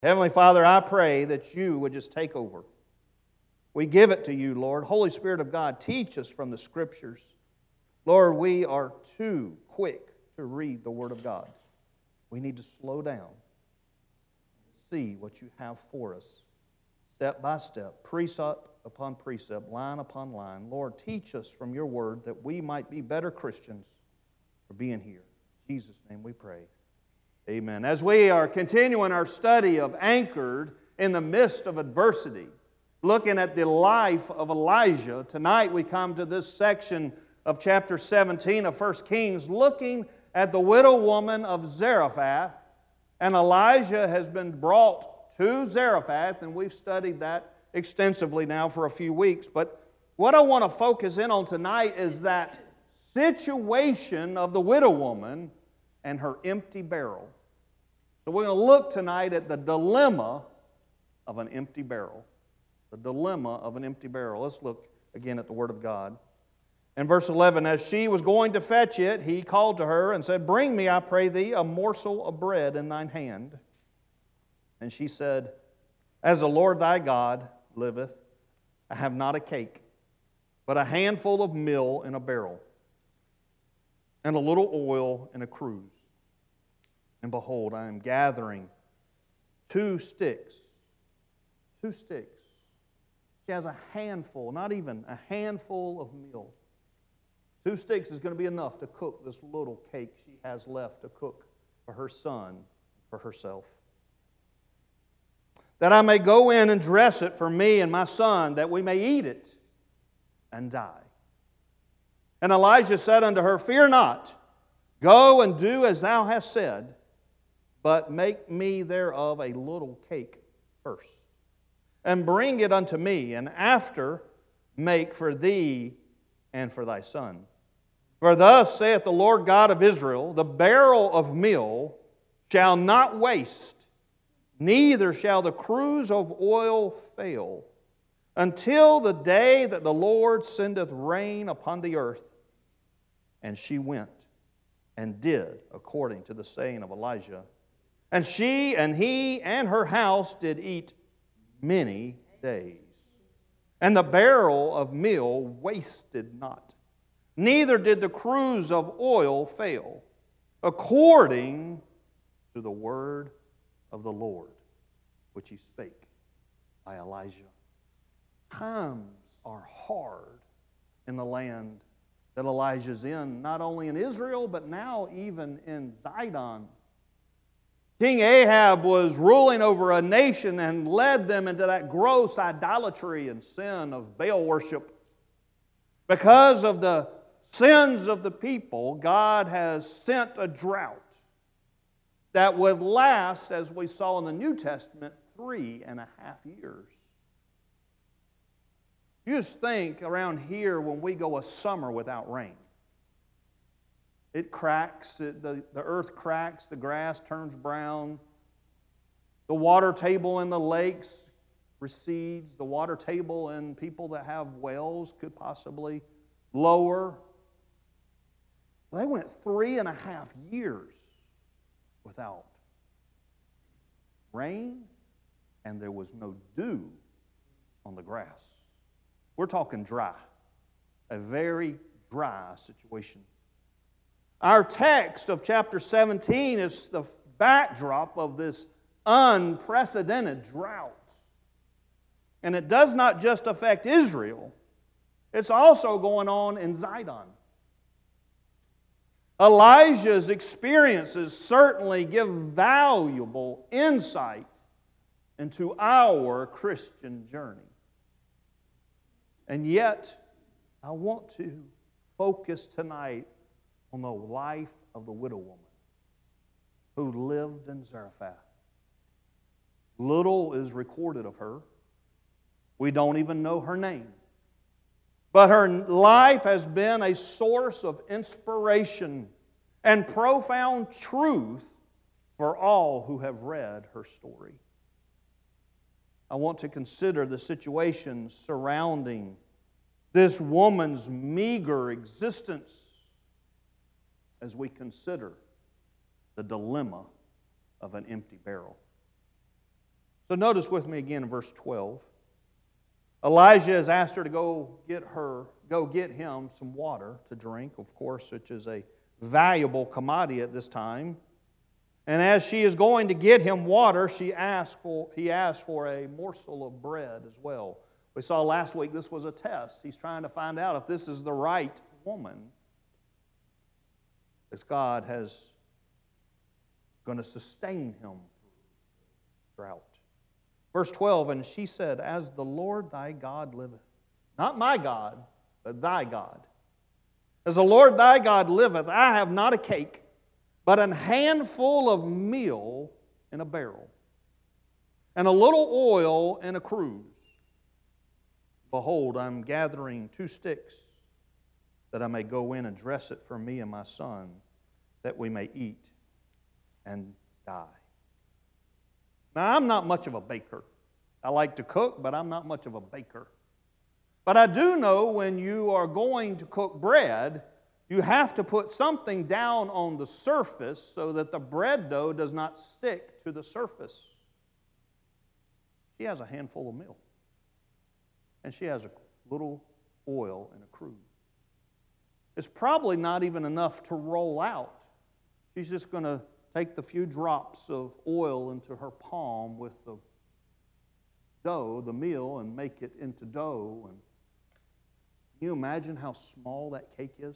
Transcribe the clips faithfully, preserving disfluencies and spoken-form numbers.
Heavenly Father, I pray that you would just take over. We give it to you, Lord. Holy Spirit of God, teach us from the Scriptures. Lord, we are too quick to read the Word of God. We need to slow down and see what you have for us, step by step, precept upon precept, line upon line. Lord, teach us from your Word that we might be better Christians for being here. In Jesus' name we pray. Amen. As we are continuing our study of Anchored in the Midst of Adversity, looking at the life of Elijah, tonight we come to this section of chapter seventeen of First Kings, looking at the widow woman of Zarephath. And Elijah has been brought to Zarephath, and we've studied that extensively now for a few weeks. But what I want to focus in on tonight is that situation of the widow woman and her empty barrel. So we're going to look tonight at the dilemma of an empty barrel. The dilemma of an empty barrel. Let's look again at the Word of God. In verse eleven, as she was going to fetch it, he called to her and said, "Bring me, I pray thee, a morsel of bread in thine hand." And she said, "As the Lord thy God liveth, I have not a cake, but a handful of meal in a barrel, and a little oil in a cruse. And behold, I am gathering two sticks." Two sticks. She has a handful, not even a handful of meal. Two sticks is going to be enough to cook this little cake she has left to cook for her son, for herself. "That I may go in and dress it for me and my son, that we may eat it and die." And Elijah said unto her, "Fear not, go and do as thou hast said, but make me thereof a little cake first, and bring it unto me, and after make for thee and for thy son. For thus saith the Lord God of Israel, the barrel of meal shall not waste, neither shall the cruse of oil fail, until the day that the Lord sendeth rain upon the earth." And she went and did according to the saying of Elijah. And she and he and her house did eat many days. And the barrel of meal wasted not, neither did the cruse of oil fail, according to the word of the Lord, which he spake by Elijah. Times are hard in the land that Elijah's in, not only in Israel, but now even in Zidon. King Ahab was ruling over a nation and led them into that gross idolatry and sin of Baal worship. Because of the sins of the people, God has sent a drought that would last, as we saw in the New Testament, three and a half years. You just think around here when we go a summer without rain. It cracks, it, the, the earth cracks, the grass turns brown, the water table in the lakes recedes, the water table in people that have wells could possibly lower. They went three and a half years without rain, and there was no dew on the grass. We're talking dry, a very dry situation. Our text of chapter seventeen is the backdrop of this unprecedented drought. And it does not just affect Israel, it's also going on in Zidon. Elijah's experiences certainly give valuable insight into our Christian journey. And yet, I want to focus tonight on the life of the widow woman who lived in Zarephath. Little is recorded of her. We don't even know her name. But her life has been a source of inspiration and profound truth for all who have read her story. I want to consider the situations surrounding this woman's meager existence as we consider the dilemma of an empty barrel. So notice with me again in verse twelve. Elijah has asked her to go get her, go get him some water to drink, of course, which is a valuable commodity at this time. And as she is going to get him water, she asked for, he asked for a morsel of bread as well. We saw last week this was a test. He's trying to find out if this is the right woman, as God has going to sustain him through drought. Verse twelve, and she said, as the Lord thy God liveth, not my God, but thy God. As the Lord thy God liveth, I have not a cake, but an handful of meal in a barrel, and a little oil in a cruse. Behold, I am gathering two sticks, that I may go in and dress it for me and my son, that we may eat and die. Now, I'm not much of a baker. I like to cook, but I'm not much of a baker. But I do know when you are going to cook bread, you have to put something down on the surface so that the bread dough does not stick to the surface. She has a handful of meal, and she has a little oil and a cruse. It's probably not even enough to roll out. She's just going to take the few drops of oil into her palm with the dough, the meal, and make it into dough. And can you imagine how small that cake is?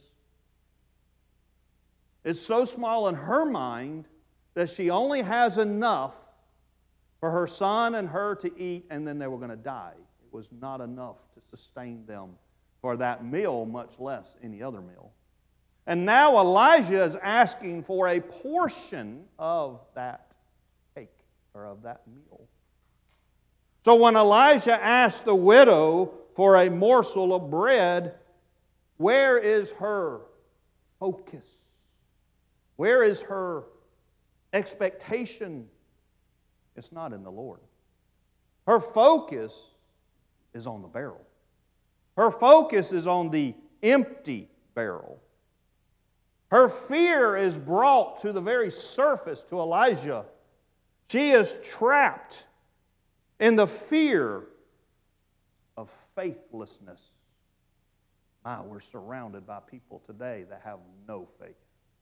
It's so small in her mind that she only has enough for her son and her to eat, and then they were going to die. It was not enough to sustain them for that meal, much less any other meal. And now Elijah is asking for a portion of that cake or of that meal. So when Elijah asked the widow for a morsel of bread, where is her focus? Where is her expectation? It's not in the Lord. Her focus is on the barrel. Her focus is on the empty barrel. Her fear is brought to the very surface to Elijah. She is trapped in the fear of faithlessness. Ah, we're surrounded by people today that have no faith.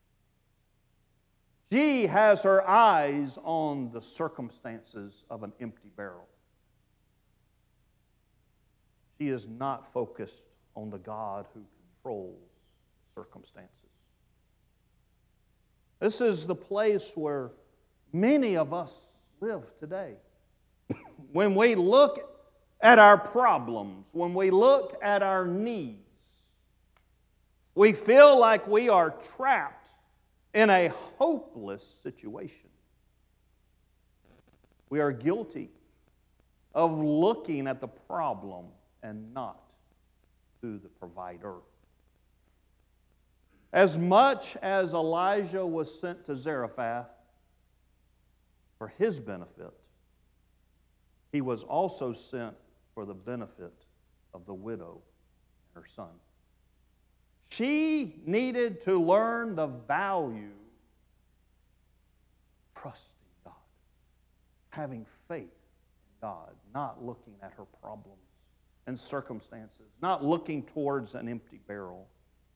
She has her eyes on the circumstances of an empty barrel. She is not focused on the God who controls circumstances. This is the place where many of us live today. When we look at our problems, when we look at our needs, we feel like we are trapped in a hopeless situation. We are guilty of looking at the problem and not to the provider. As much as Elijah was sent to Zarephath for his benefit, he was also sent for the benefit of the widow and her son. She needed to learn the value of trusting God, having faith in God, not looking at her problems and circumstances, not looking towards an empty barrel.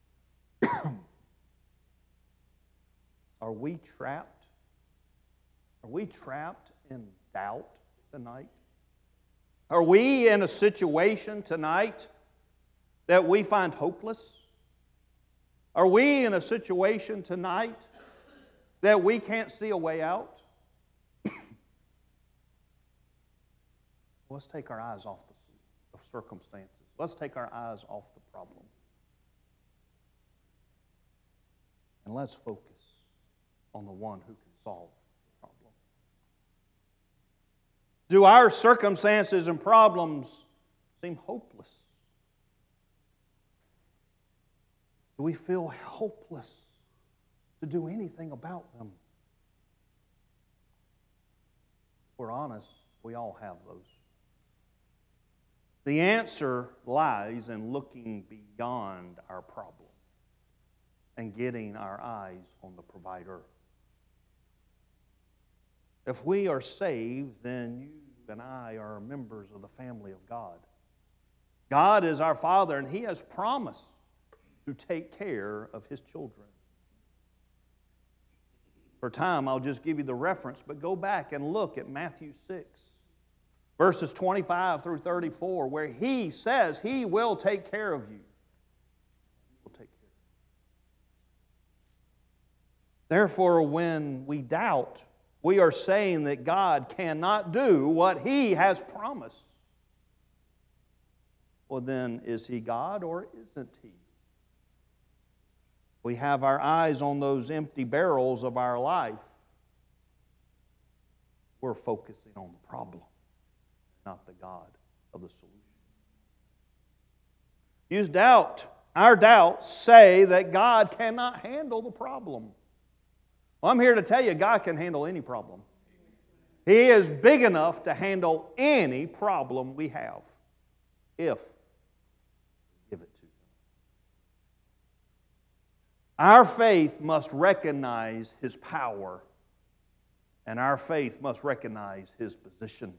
Are we trapped? Are we trapped in doubt tonight? Are we in a situation tonight that we find hopeless? Are we in a situation tonight that we can't see a way out? Let's take our eyes off the circumstances. Let's take our eyes off the problem. And let's focus on the one who can solve the problem. Do our circumstances and problems seem hopeless? Do we feel hopeless to do anything about them? If we're honest, we all have those. The answer lies in looking beyond our problem and getting our eyes on the provider. If we are saved, then you and and I are members of the family of God. God is our Father, and He has promised to take care of His children. For time, I'll just give you the reference, but go back and look at Matthew six, verses twenty-five through thirty-four, where He says He will take care of you. He will take care. Therefore, when we doubt, we are saying that God cannot do what He has promised. Well, then, is He God or isn't He? We have our eyes on those empty barrels of our life. We're focusing on the problem, not the God of the solution. Use doubt. Our doubts say that God cannot handle the problem. Well, I'm here to tell you, God can handle any problem. He is big enough to handle any problem we have, if we give it to Him. Our faith must recognize His power, and our faith must recognize His position.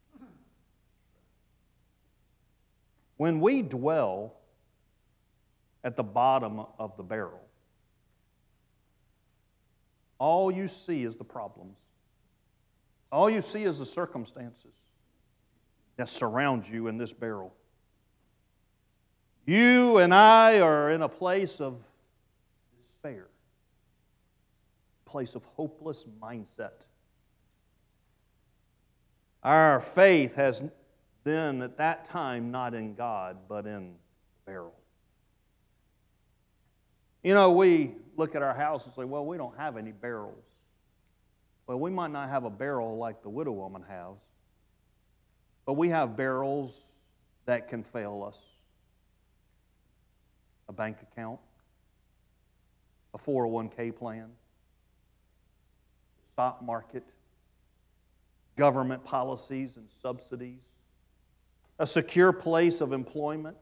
When we dwell at the bottom of the barrel, all you see is the problems. All you see is the circumstances that surround you in this barrel. You and I are in a place of despair, a place of hopeless mindset. Our faith has been at that time not in God, but in the barrel. You know, we look at our house and say, well, we don't have any barrels. Well, we might not have a barrel like the widow woman has, but we have barrels that can fail us. A bank account, a four oh one k plan, stock market, government policies and subsidies, a secure place of employment,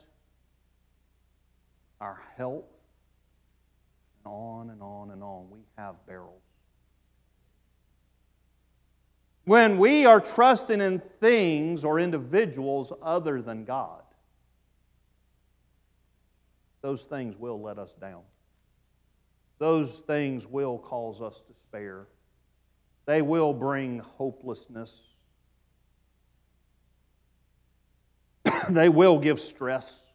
our health, and on and on and on. We have barrels. When we are trusting in things or individuals other than God, those things will let us down. Those things will cause us despair. They will bring hopelessness. They will give stress.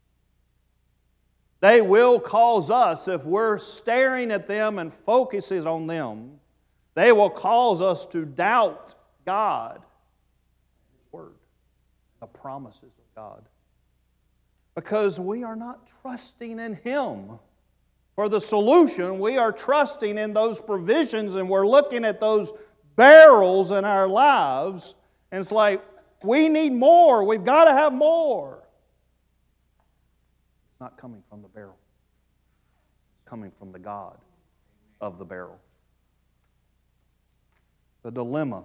They will cause us, if we're staring at them and focuses on them, they will cause us to doubt God, His Word, the promises of God. Because we are not trusting in Him for the solution. We are trusting in those provisions, and we're looking at those barrels in our lives, and it's like, we need more. We've got to have more. It's not coming from the barrel. It's coming from the God of the barrel. The dilemma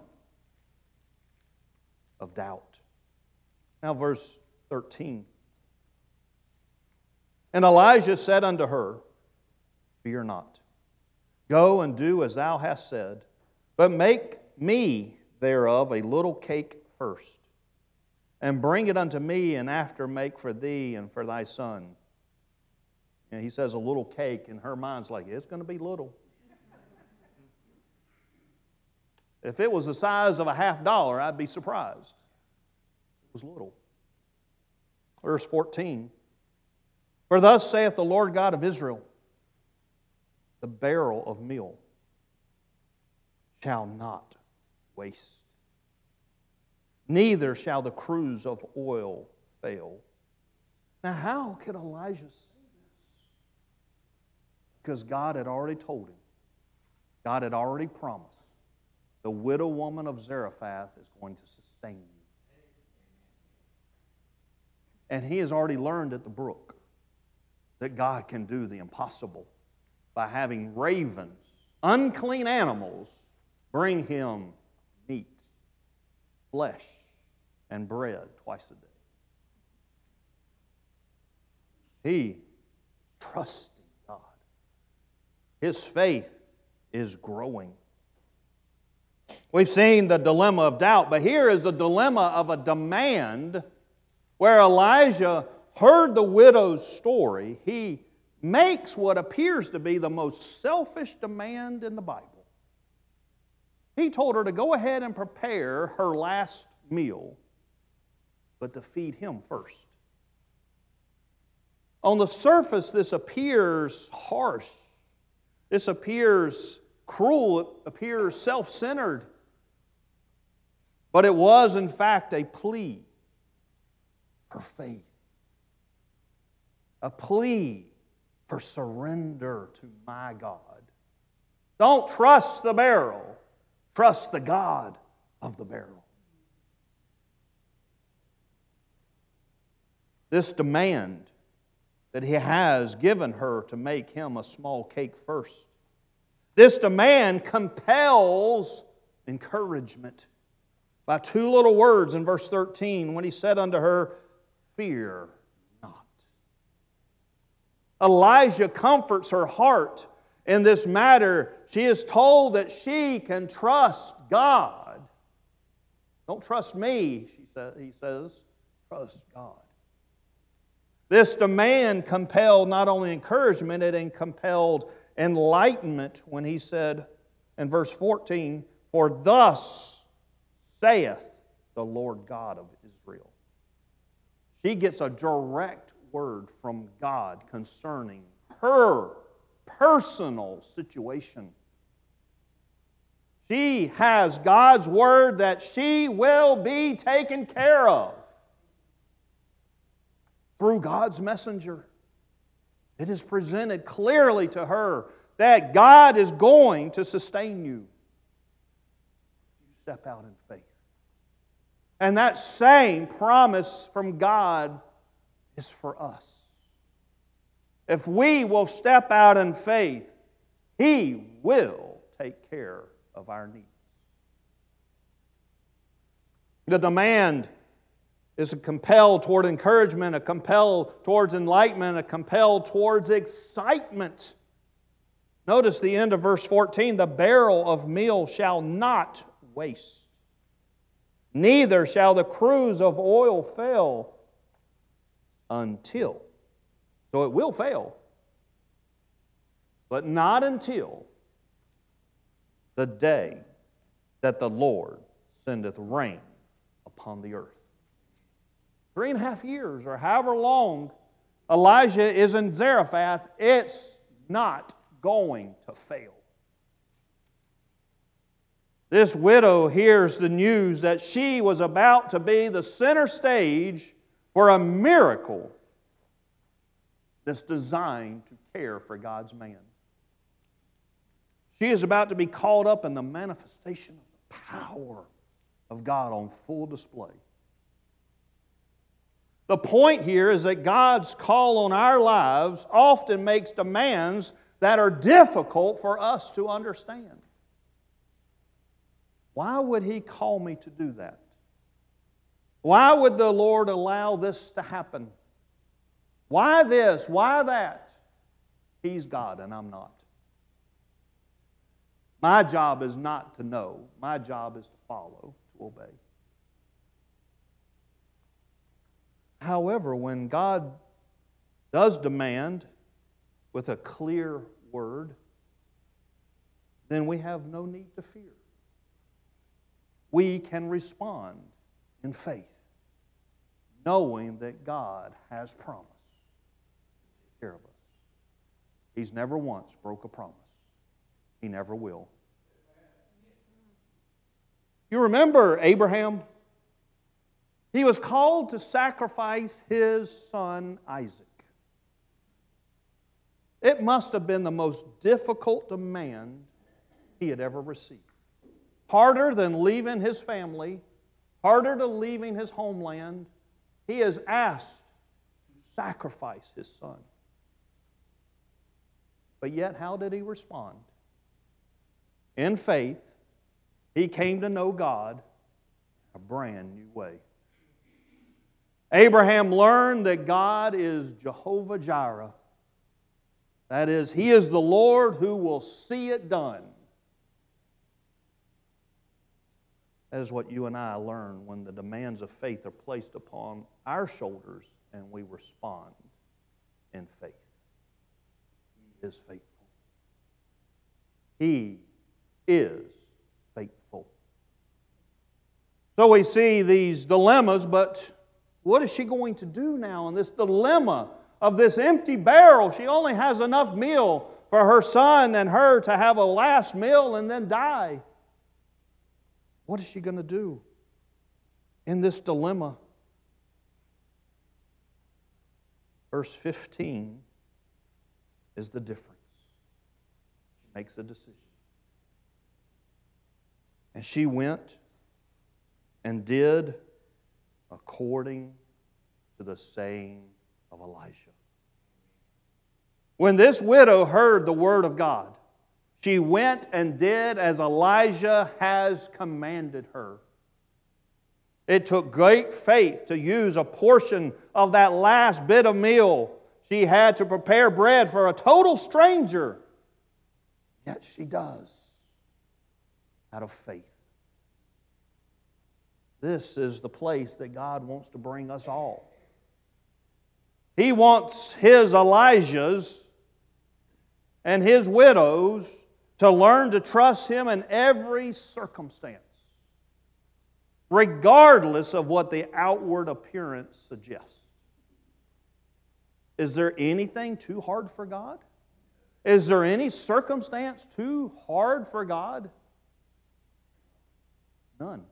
of doubt. Now, verse thirteen. And Elijah said unto her, fear not. Go and do as thou hast said, but make me thereof a little cake first, and bring it unto me, and after make for thee and for thy son. And he says a little cake, and her mind's like, it's going to be little. If it was the size of a half dollar, I'd be surprised. It was little. Verse fourteen. For thus saith the Lord God of Israel, the barrel of meal shall not waste, neither shall the cruse of oil fail. Now, how could Elijah say this? Because God had already told him. God had already promised. The widow woman of Zarephath is going to sustain you. And he has already learned at the brook that God can do the impossible by having ravens, unclean animals, bring him meat, flesh, and bread twice a day. He trusting God. His faith is growing. We've seen the dilemma of doubt, but here is the dilemma of a demand where Elijah heard the widow's story. He makes what appears to be the most selfish demand in the Bible. He told her to go ahead and prepare her last meal, but to feed him first. On the surface, this appears harsh. This appears cruel. It appears self-centered. But it was, in fact, a plea for faith. A plea for surrender to my God. Don't trust the barrel. Trust the God of the barrel. This demand that he has given her to make him a small cake first. This demand compels encouragement by two little words in verse thirteen when he said unto her, "Fear not." Elijah comforts her heart in this matter. She is told that she can trust God. Don't trust me, she says, he says. Trust God. This demand compelled not only encouragement, it compelled enlightenment when he said in verse fourteen, "For thus saith the Lord God of Israel." She gets a direct word from God concerning her personal situation. She has God's word that she will be taken care of through God's messenger. It is presented clearly to her that God is going to sustain you. You step out in faith. And that same promise from God is for us. If we will step out in faith, He will take care of our needs. The demand is a compel toward encouragement, a compel towards enlightenment, a compel towards excitement. Notice the end of verse fourteen, "The barrel of meal shall not waste. Neither shall the cruse of oil fail until." So it will fail, but not until the day that the Lord sendeth rain upon the earth. Three and a half years, or however long Elijah is in Zarephath, it's not going to fail. This widow hears the news that she was about to be the center stage for a miracle that's designed to care for God's man. She is about to be caught up in the manifestation of the power of God on full display. The point here is that God's call on our lives often makes demands that are difficult for us to understand. Why would He call me to do that? Why would the Lord allow this to happen? Why this? Why that? He's God and I'm not. My job is not to know. My job is to follow, to obey. However, when God does demand with a clear word, then we have no need to fear. We can respond in faith, knowing that God has promised to take care of us. He's never once broke a promise. He never will. You remember Abraham? He was called to sacrifice his son Isaac. It must have been the most difficult demand he had ever received. Harder than leaving his family, harder than leaving his homeland. He is asked to sacrifice his son. But yet, how did he respond? In faith, he came to know God a brand new way. Abraham learned that God is Jehovah Jireh. That is, He is the Lord who will see it done. That is what you and I learn when the demands of faith are placed upon our shoulders and we respond in faith. He is faithful. He is faithful. So we see these dilemmas, but what is she going to do now in this dilemma of this empty barrel? She only has enough meal for her son and her to have a last meal and then die. What is she going to do in this dilemma? Verse fifteen is the difference. She makes a decision. And she went and did according to the saying of Elijah. When this widow heard the word of God, she went and did as Elijah has commanded her. It took great faith to use a portion of that last bit of meal she had to prepare bread for a total stranger. Yet she does, out of faith. This is the place that God wants to bring us all. He wants His Elijahs and His widows to learn to trust Him in every circumstance, regardless of what the outward appearance suggests. Is there anything too hard for God? Is there any circumstance too hard for God? None.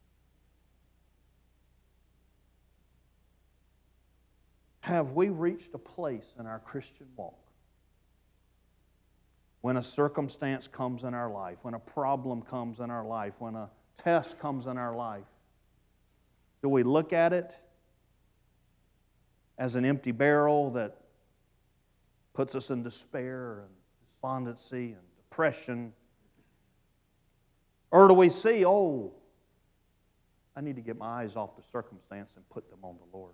Have we reached a place in our Christian walk when a circumstance comes in our life, when a problem comes in our life, when a test comes in our life? Do we look at it as an empty barrel that puts us in despair and despondency and depression? Or do we see, oh, I need to get my eyes off the circumstance and put them on the Lord?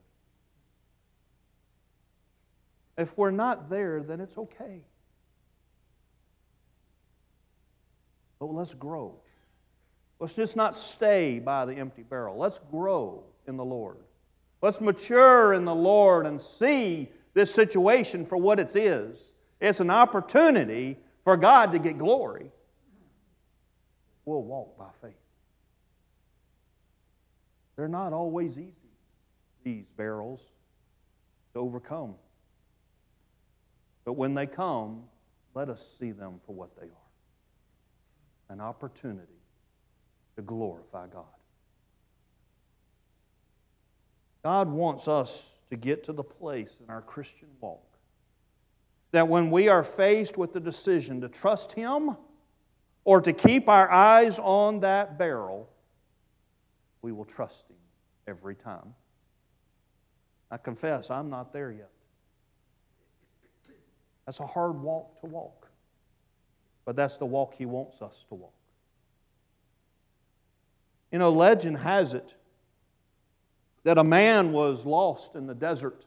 If we're not there, then it's okay. But let's grow. Let's just not stay by the empty barrel. Let's grow in the Lord. Let's mature in the Lord and see this situation for what it is. It's an opportunity for God to get glory. We'll walk by faith. They're not always easy, these barrels, to overcome. But when they come, let us see them for what they are. An opportunity to glorify God. God wants us to get to the place in our Christian walk that when we are faced with the decision to trust Him or to keep our eyes on that barrel, we will trust Him every time. I confess, I'm not there yet. That's a hard walk to walk. But that's the walk He wants us to walk. You know, legend has it that a man was lost in the desert.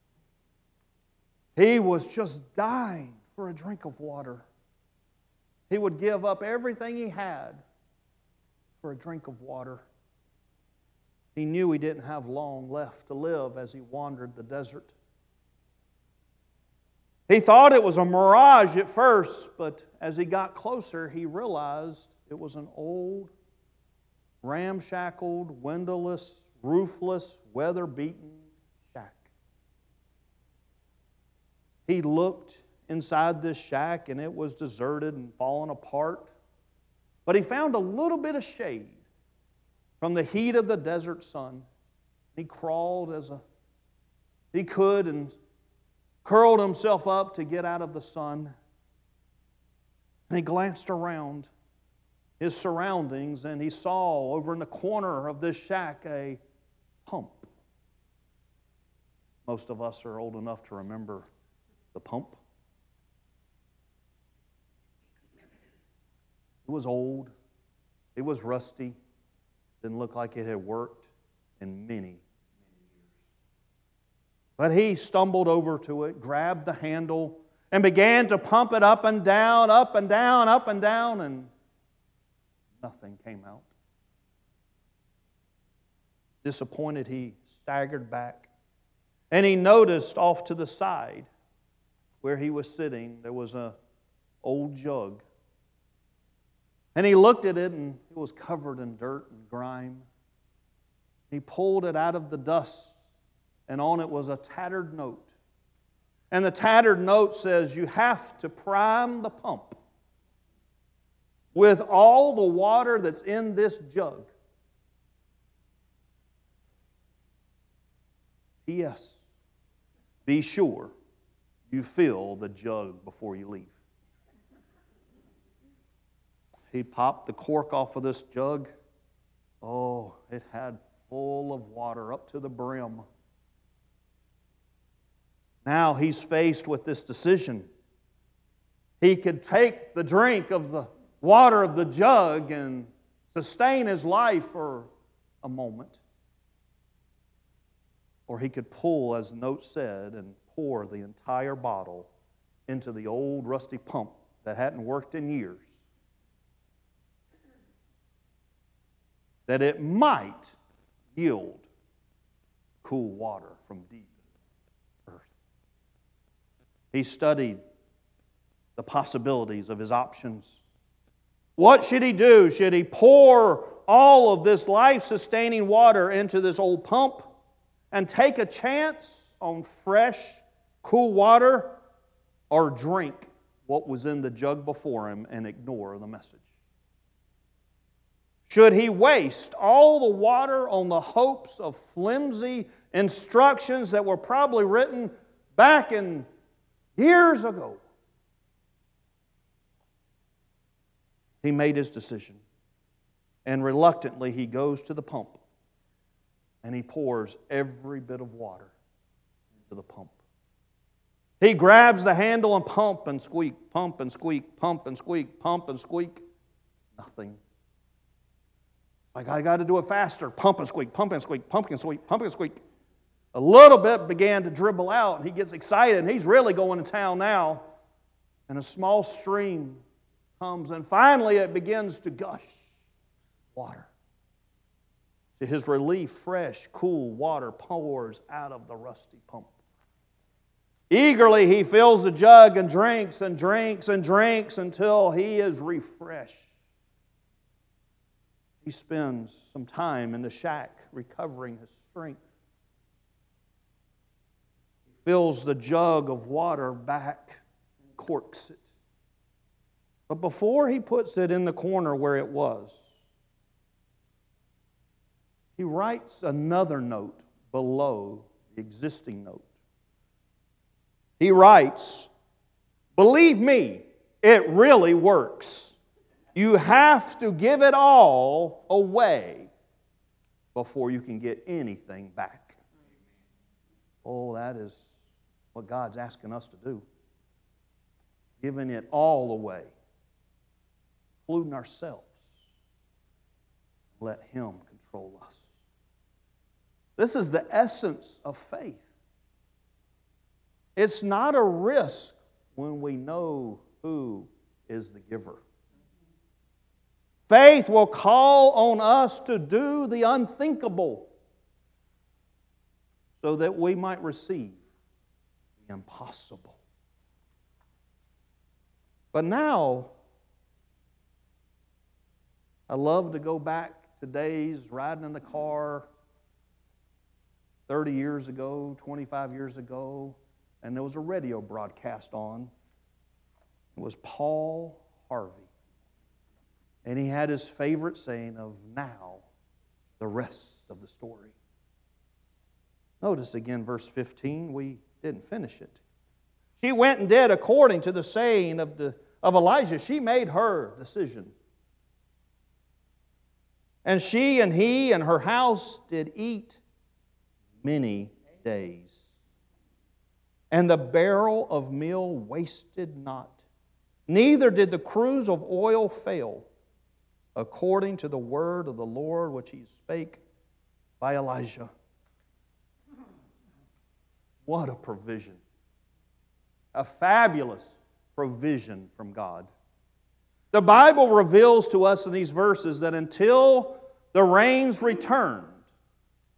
He was just dying for a drink of water. He would give up everything he had for a drink of water. He knew he didn't have long left to live as he wandered the desert. He thought it was a mirage at first, but as he got closer, he realized it was an old, ramshackled, windowless, roofless, weather-beaten shack. He looked inside this shack, and it was deserted and fallen apart. But he found a little bit of shade from the heat of the desert sun. He crawled as a, he could and curled himself up to get out of the sun. And he glanced around his surroundings, and he saw over in the corner of this shack a pump. Most of us are old enough to remember the pump. It was old. It was rusty. Didn't look like it had worked in many But he stumbled over to it, grabbed the handle, and began to pump it up and down, up and down, up and down, and nothing came out. Disappointed, he staggered back. And he noticed off to the side where he was sitting, there was an old jug. And he looked at it, and it was covered in dirt and grime. He pulled it out of the dust, and on it was a tattered note. And the tattered note says, you have to prime the pump with all the water that's in this jug. P S. Be sure you fill the jug before you leave. He popped the cork off of this jug. Oh, it had full of water up to the brim. Now he's faced with this decision. He could take the drink of the water of the jug and sustain his life for a moment. Or he could pull, as the note said, and pour the entire bottle into the old rusty pump that hadn't worked in years, that it might yield cool water from deep earth. He studied the possibilities of his options. What should he do? Should he pour all of this life-sustaining water into this old pump and take a chance on fresh, cool water, or drink what was in the jug before him and ignore the message? Should he waste all the water on the hopes of flimsy instructions that were probably written back in years ago? He made his decision, and reluctantly he goes to the pump and he pours every bit of water into the pump. He grabs the handle and pump and squeak, pump and squeak, pump and squeak, pump and squeak. Nothing. Like, I got to do it faster. Pump and squeak, pump and squeak, pump and squeak, pump and squeak. A little bit began to dribble out, and he gets excited, and he's really going to town now. And a small stream comes, and finally it begins to gush water. To his relief, fresh, cool water pours out of the rusty pump. Eagerly he fills the jug and drinks and drinks and drinks until he is refreshed. He spends some time in the shack recovering his strength. He fills the jug of water back and corks it. But before he puts it in the corner where it was, he writes another note below the existing note. He writes, "Believe me, it really works. You have to give it all away before you can get anything back." Oh, that is what God's asking us to do. Giving it all away, including ourselves. Let Him control us. This is the essence of faith. It's not a risk when we know who is the giver. Faith will call on us to do the unthinkable so that we might receive the impossible. But now, I love to go back to days riding in the car thirty years ago, twenty-five years ago, and there was a radio broadcast on. It was Paul Harvey. And he had his favorite saying of, "Now, the rest of the story." Notice again verse fifteen, we didn't finish it. She went and did according to the saying of, the, of Elijah. She made her decision. And she and he and her house did eat many days. And the barrel of meal wasted not, neither did the cruse of oil fail, according to the word of the Lord which He spake by Elijah. What a provision. A fabulous provision from God. The Bible reveals to us in these verses that until the rains returned,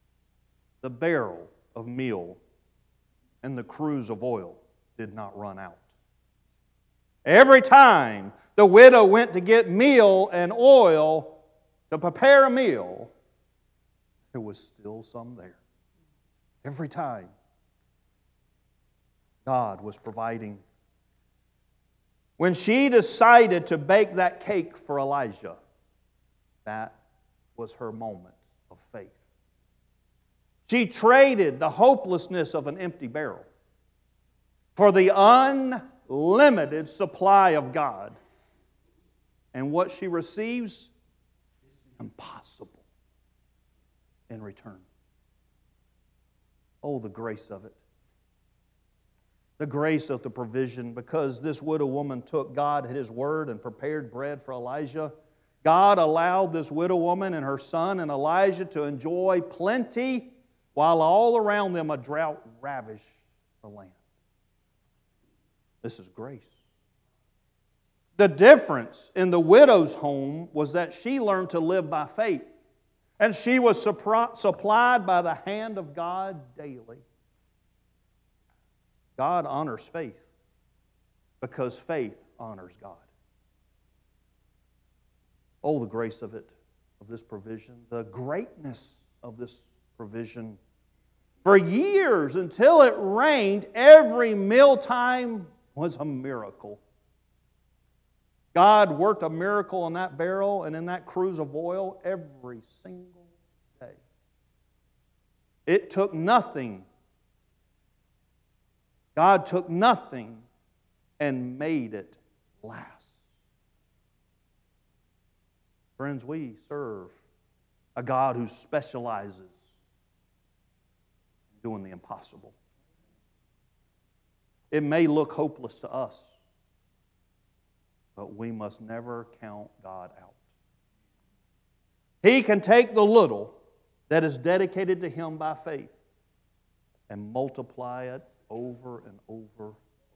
the barrel of meal and the cruse of oil did not run out. Every time the widow went to get meal and oil to prepare a meal, there was still some there. Every time God was providing. When she decided to bake that cake for Elijah, that was her moment of faith. She traded the hopelessness of an empty barrel for the unlimited supply of God. And what she receives is impossible in return. Oh, the grace of it. The grace of the provision, because this widow woman took God at His word and prepared bread for Elijah. God allowed this widow woman and her son and Elijah to enjoy plenty while all around them a drought ravished the land. This is grace. The difference in the widow's home was that she learned to live by faith, and she was supplied by the hand of God daily. God honors faith because faith honors God. Oh, the grace of it, of this provision, the greatness of this provision. For years, until it rained, every mealtime was a miracle. God worked a miracle in that barrel and in that cruse of oil every single day. It took nothing. God took nothing and made it last. Friends, we serve a God who specializes in doing the impossible. It may look hopeless to us, but we must never count God out. He can take the little that is dedicated to Him by faith and multiply it over and over.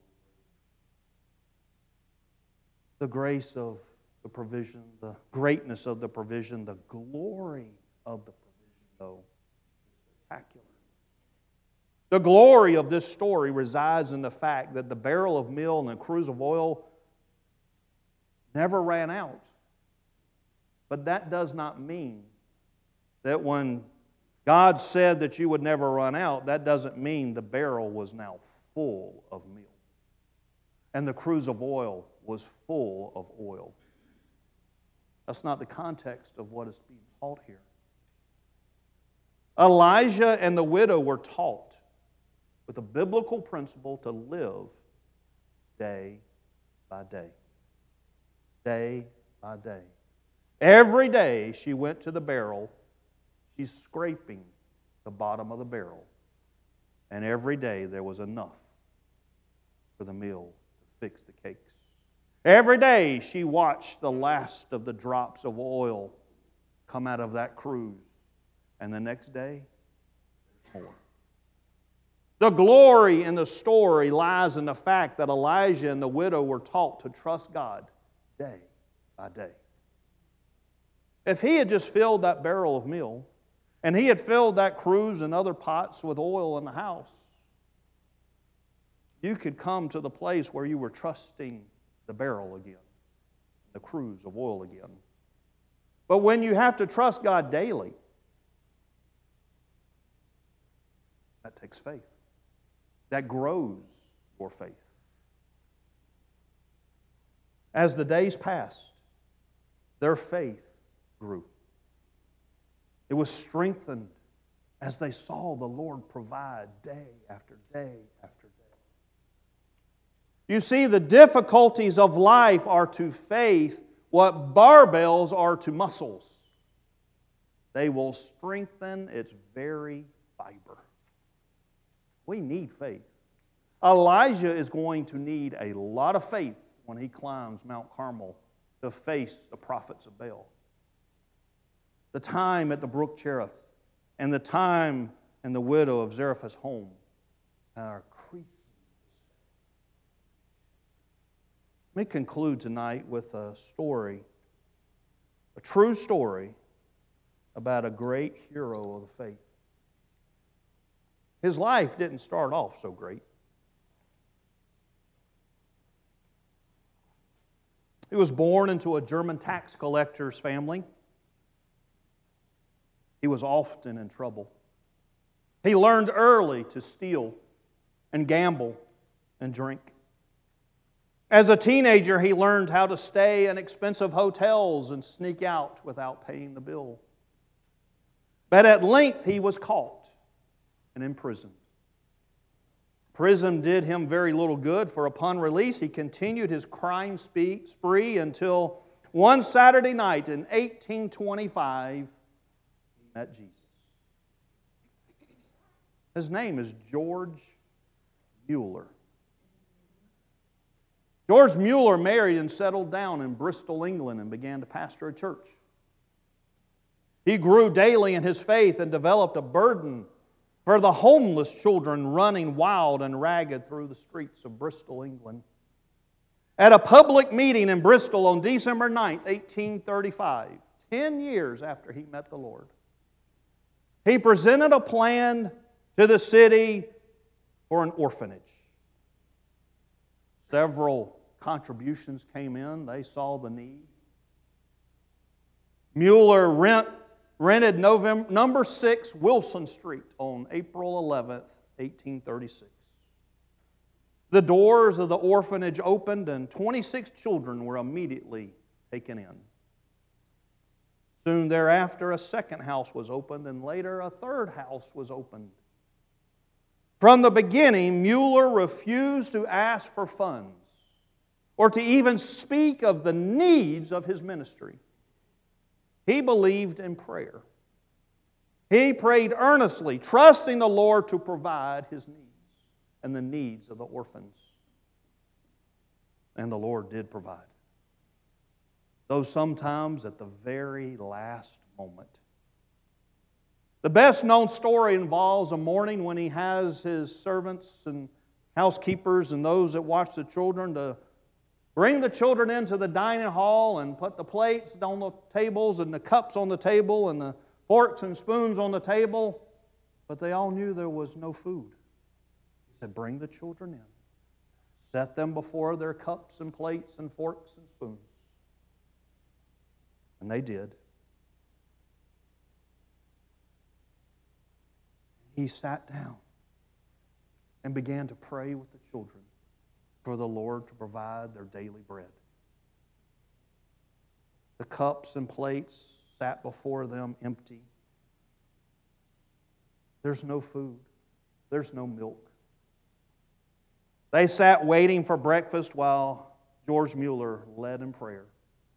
The grace of the provision, the greatness of the provision, the glory of the provision, though, is spectacular. The glory of this story resides in the fact that the barrel of meal and the cruse of oil never ran out. But that does not mean that when God said that you would never run out, that doesn't mean the barrel was now full of meal. And the cruse of oil was full of oil. That's not the context of what is being taught here. Elijah and the widow were taught with a biblical principle to live day by day. Day by day. Every day she went to the barrel, she's scraping the bottom of the barrel. And every day there was enough for the meal to fix the cakes. Every day she watched the last of the drops of oil come out of that cruse. And the next day, there's more. The glory in the story lies in the fact that Elijah and the widow were taught to trust God day by day. If he had just filled that barrel of meal, and he had filled that cruse and other pots with oil in the house, you could come to the place where you were trusting the barrel again, the cruse of oil again. But when you have to trust God daily, that takes faith. That grows your faith. As the days passed, their faith grew. It was strengthened as they saw the Lord provide day after day after day. You see, the difficulties of life are to faith what barbells are to muscles. They will strengthen its very fiber. We need faith. Elijah is going to need a lot of faith when he climbs Mount Carmel to face the prophets of Baal. The time at the brook Cherith and the time in the widow of Zarephath's home are increasing. Let me conclude tonight with a story, a true story about a great hero of the faith. His life didn't start off so great. He was born into a German tax collector's family. He was often in trouble. He learned early to steal and gamble and drink. As a teenager, he learned how to stay in expensive hotels and sneak out without paying the bill. But at length, he was caught and imprisoned. Prison did him very little good, for upon release, he continued his crime spree until one Saturday night in eighteen twenty-five, he met Jesus. His name is George Mueller. George Mueller married and settled down in Bristol, England, and began to pastor a church. He grew daily in his faith and developed a burden for the homeless children running wild and ragged through the streets of Bristol, England. At a public meeting in Bristol on December ninth, eighteen thirty-five, ten years after he met the Lord, he presented a plan to the city for an orphanage. Several contributions came in. They saw the need. Mueller rent rented November, number six Wilson Street on April eleventh, eighteen thirty-six. The doors of the orphanage opened and twenty-six children were immediately taken in. Soon thereafter, a second house was opened, and later a third house was opened. From the beginning, Mueller refused to ask for funds or to even speak of the needs of his ministry. He believed in prayer. He prayed earnestly, trusting the Lord to provide his needs and the needs of the orphans. And the Lord did provide. Though sometimes at the very last moment. The best known story involves a morning when he has his servants and housekeepers and those that watch the children to bring the children into the dining hall and put the plates on the tables and the cups on the table and the forks and spoons on the table. But they all knew there was no food. He said, bring the children in. Set them before their cups and plates and forks and spoons. And they did. He sat down and began to pray with the children for the Lord to provide their daily bread. The cups and plates sat before them empty. There's no food. There's no milk. They sat waiting for breakfast while George Mueller led in prayer.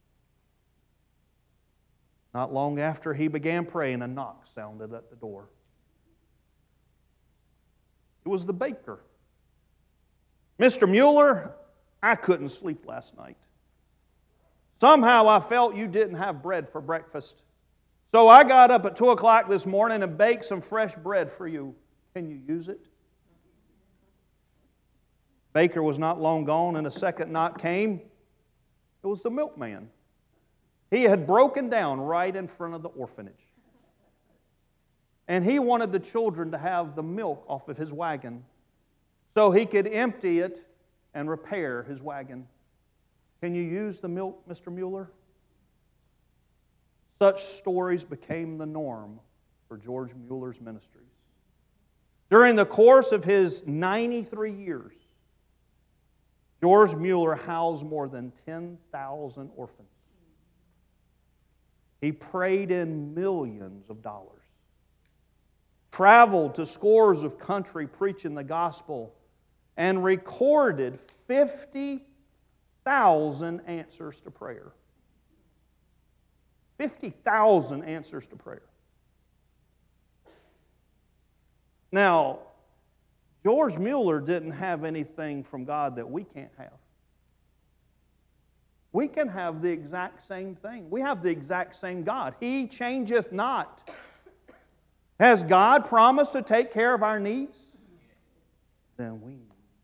Not long after he began praying, a knock sounded at the door. It was the baker. Mister Mueller, I couldn't sleep last night. Somehow I felt you didn't have bread for breakfast. So I got up at two o'clock this morning and baked some fresh bread for you. Can you use it? Baker was not long gone, and a second knock came. It was the milkman. He had broken down right in front of the orphanage. And he wanted the children to have the milk off of his wagon so he could empty it and repair his wagon. Can you use the milk, Mister Mueller? Such stories became the norm for George Mueller's ministries. During the course of his ninety-three years, George Mueller housed more than ten thousand orphans. He prayed in millions of dollars, traveled to scores of countries preaching the gospel, and recorded fifty thousand answers to prayer. fifty thousand answers to prayer. Now, George Mueller didn't have anything from God that we can't have. We can have the exact same thing. We have the exact same God. He changeth not. Has God promised to take care of our needs? Then we need.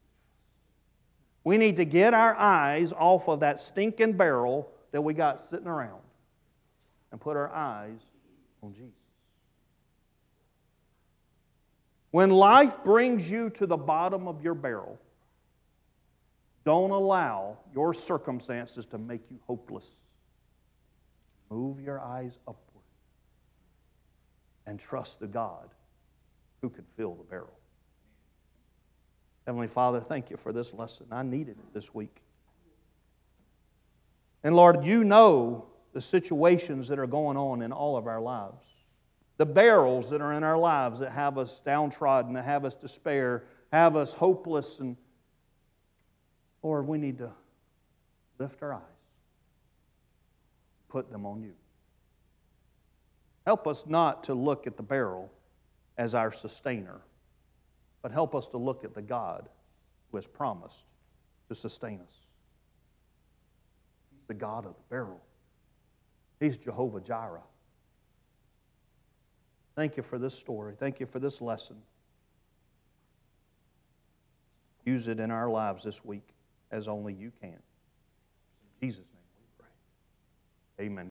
We need to get our eyes off of that stinking barrel that we got sitting around and put our eyes on Jesus. When life brings you to the bottom of your barrel, don't allow your circumstances to make you hopeless. Move your eyes upward and trust the God who can fill the barrel. Heavenly Father, thank you for this lesson. I needed it this week. And Lord, you know the situations that are going on in all of our lives. The barrels that are in our lives that have us downtrodden, that have us despair, have us hopeless. And Lord, we need to lift our eyes, put them on you. Help us not to look at the barrel as our sustainer, but help us to look at the God who has promised to sustain us. He's the God of the barrel. He's Jehovah Jireh. Thank you for this story. Thank you for this lesson. Use it in our lives this week as only you can. In Jesus' name we pray. Amen.